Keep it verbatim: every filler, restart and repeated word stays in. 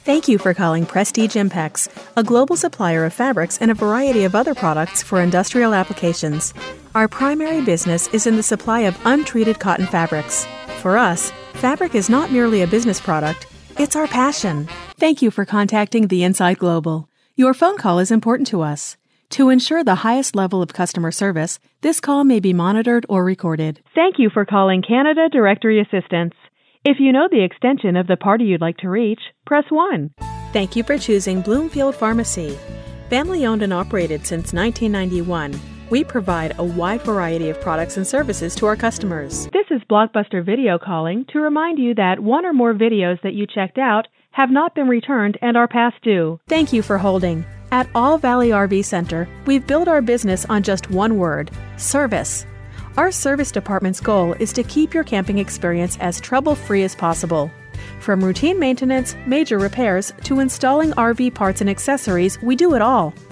Thank you for calling Prestige Impex, a global supplier of fabrics and a variety of other products for industrial applications. Our primary business is in the supply of untreated cotton fabrics. For us, fabric is not merely a business product, it's our passion. Thank you for contacting the Inside Global. Your phone call is important to us. To ensure the highest level of customer service, this call may be monitored or recorded. Thank you for calling Canada Directory Assistance. If you know the extension of the party you'd like to reach, press one. Thank you for choosing Bloomfield Pharmacy. Family owned and operated since nineteen ninety-one, we provide a wide variety of products and services to our customers. This is Blockbuster Video calling to remind you that one or more videos that you checked out have not been returned and are past due. Thank you for holding. At All Valley R V Center, we've built our business on just one word: service. Our service department's goal is to keep your camping experience as trouble-free as possible. From routine maintenance, major repairs, to installing R V parts and accessories, we do it all.